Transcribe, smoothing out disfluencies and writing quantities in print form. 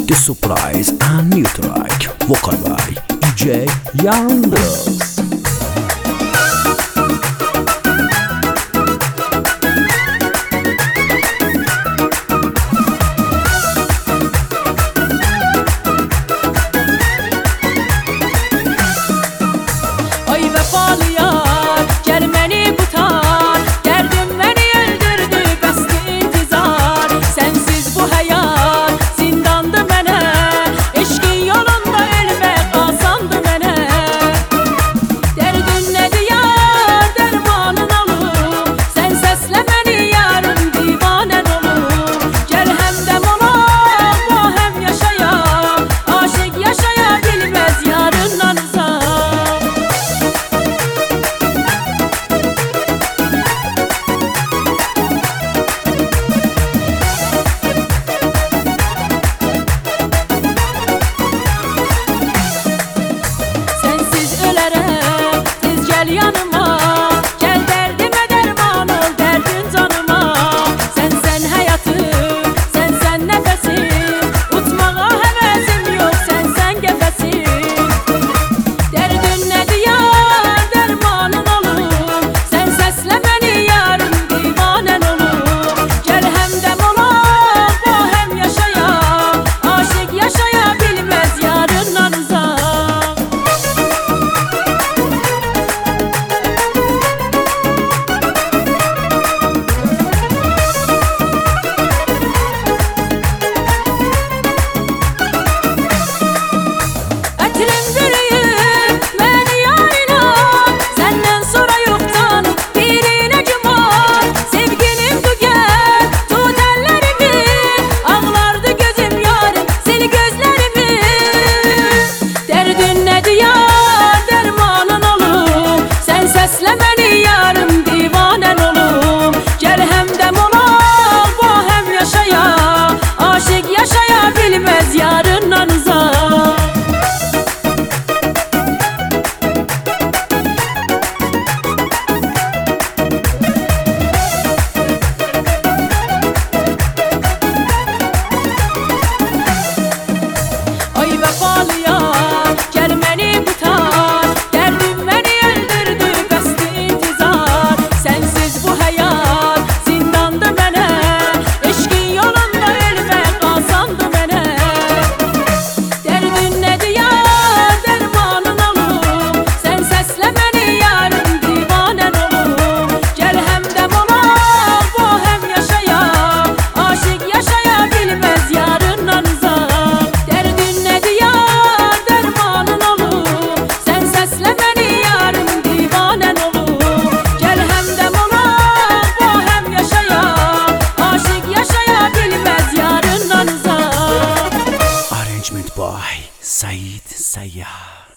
The surprise and new track, vocal by DJ Yalnız. Ay vefalı yar, gel beni kurtar. Derdim beni öldürdü, besti intizar. Sensiz bu hayat zindandı mənə. Eşqin yolunda ölmək asandı mənə. Derdin nədir yar, dermanın olur. Sen səslə məni yarım, divanən olur. Gel həmdəm olaq, bu həm yaşayaq. Aşık yaşaya bilməz yarından uzaq. Sensiz ölərəm, tez gəl yanıma. Gəl dərdimə dərman ol, dərdin canıma. Sənsən həyatım, sənsən nəfəsim. Utmağa həvəsim yox, sənsən qəfəsim. Dərdin nədir yar, dərmanın olur. Sən səslə məni yarım, divanən olur. Gəl həmdəm olaq, bu həm yaşayaq. Aşık yaşaya bilməz yarından uzaq. Ətrim bürüyüb məni yarına. Səndən sonra yox canım, birinə güman. Sevgilim bu gəl, tut əllərimi. Ağlardı gözüm yarım, sil gözlərimi. Dərdin nədir yar, dərmanın olur. Sən səslə məni yarım, divanən olur. Gəl həmdəm olaq, bu həm yaşayaq. Aşık yaşaya bilməz yarından uzaq. Ay vefalı yar, gel beni kurtar. Derdim beni öldürdü, besti intizar. Sensiz bu hayat zindandı mənə. Eşqin yolunda ölmək asandı mənə. Derdin nədir yar, dərmanın olur. Sən səslə məni yarım, divanən olur. Gəl həmdəm olaq, bu həm yaşayaq. Aşık yaşaya bilməz yarından uzaq. Derdin nədir yar, dərmanın olur. Sən səslə məni yarım, divanən olur. Gəl həmdəm olaq, bu həm yaşayaq. Aşık yaşaya bilməz yarından uzaq. Arrangement by Said Sayyar.